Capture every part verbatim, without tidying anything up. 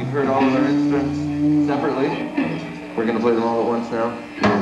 heard all of our instruments separately. We're going to play them all at once now.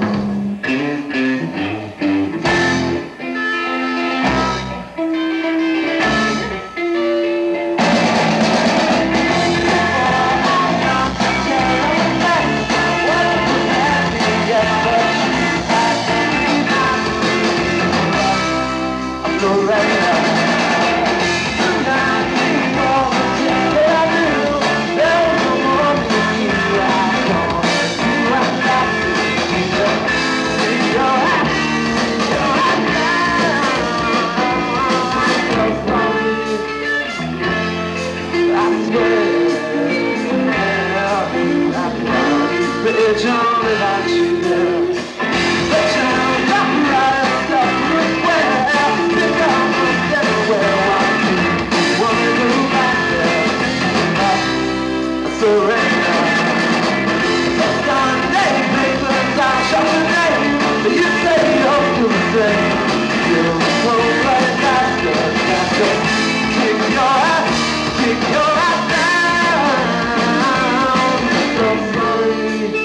John, without you there. The town got right up everywhere. Pick up everywhere. Wanna go back there? I surrender. A Sunday papers out shopping day. You say you're doing the same. You're so right, that's good, that's good. Kick your ass, kick your ass down. So sorry.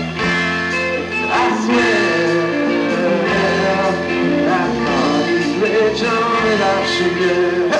John, without sugar.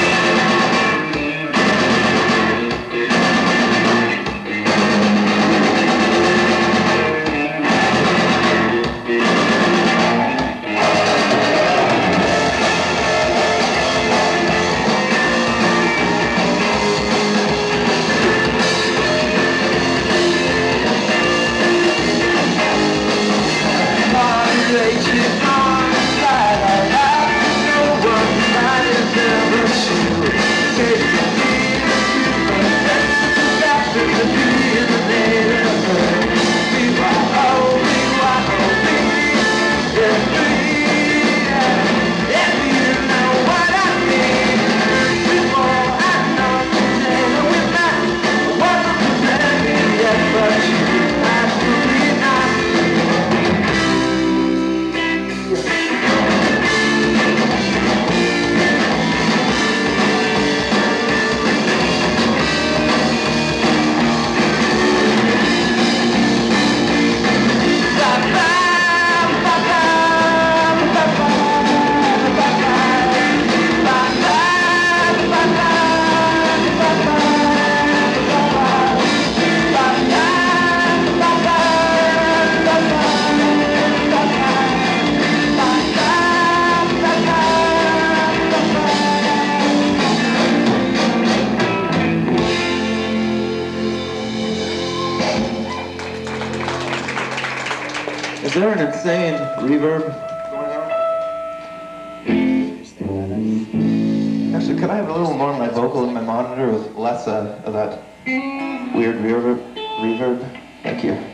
Is there an insane reverb going on? Actually, could I have a little more of my vocal in my monitor with less uh, of that weird reverb? Reverb? Thank you.